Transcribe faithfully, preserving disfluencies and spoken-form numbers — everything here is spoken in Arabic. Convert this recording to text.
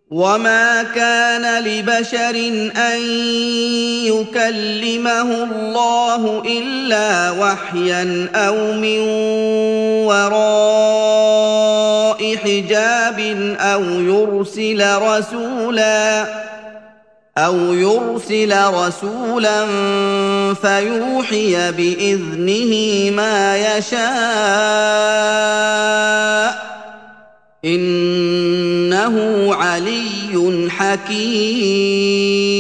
وما كان لبشر ان يكلمه الله الا وحيا او من وراء حجاب او يرسل رسولا أو يرسل رسولا فيوحي بإذنه ما يشاء إنه علي حكيم